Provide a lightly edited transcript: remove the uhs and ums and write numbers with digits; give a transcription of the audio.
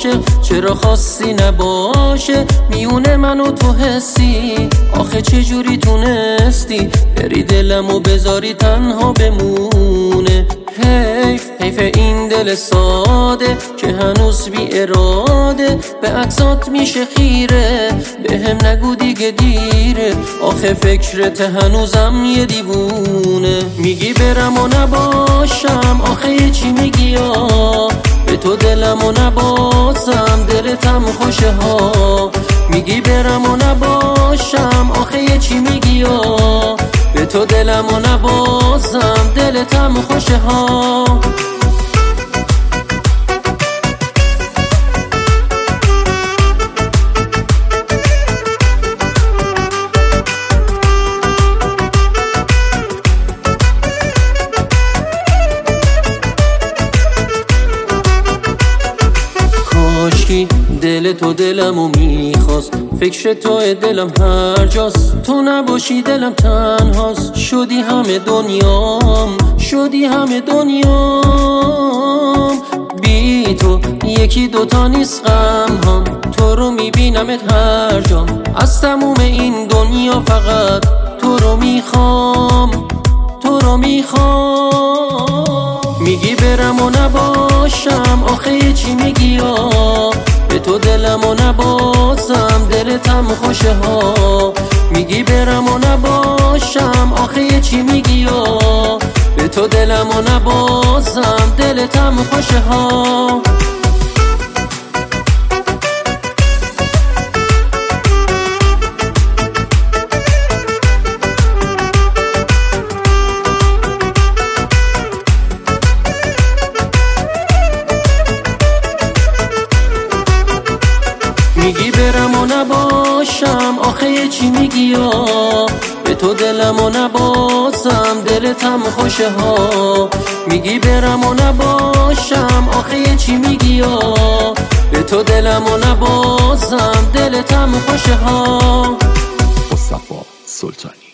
عاشق چرا خواستی نباشه میونه من و تو حسی؟ آخه چجوری تونستی بری دلمو بذاری تنها بمونه؟ حیف این دل ساده که هنوز بی اراده به عکسات میشه خیره. به هم نگو دیگه دیره، آخه فکرت هنوزم یه دیوونه. میگی برم و نباشم، آخه چی میگی یا به تو دلم و نبازم دلتم خوشه ها. میگی برم و نباشم، آخه چی میگی یا به تو دلم و نبازم دلتم خوشه ها. کاشکی دل تو دلمو میخواست، فکر تو دلم هر جاست. تو نباشی دلم تنهاست، شدی همه دنیام. بی تو یکی دوتا نیست غم هم، تو رو میبینمت هر جام. از تموم این دنیا فقط تو رو میخوام. میگی برم و نباشم، آخه چی میگی یا به تو دلم و نبازم دلتم خوشه ها. میگی برم و نباشم، آخه چی میگی یا به تو دلم و نبازم دلتم خوشه ها. میگی برم و نباشم، آخه چی میگی یا به تو دلم و نبازم دلتم خوشه ها. میگی برم و نباشم، آخه چی میگی یا به تو دلم و نبازم دلتم خوشه ها. مصطفی سلطانی.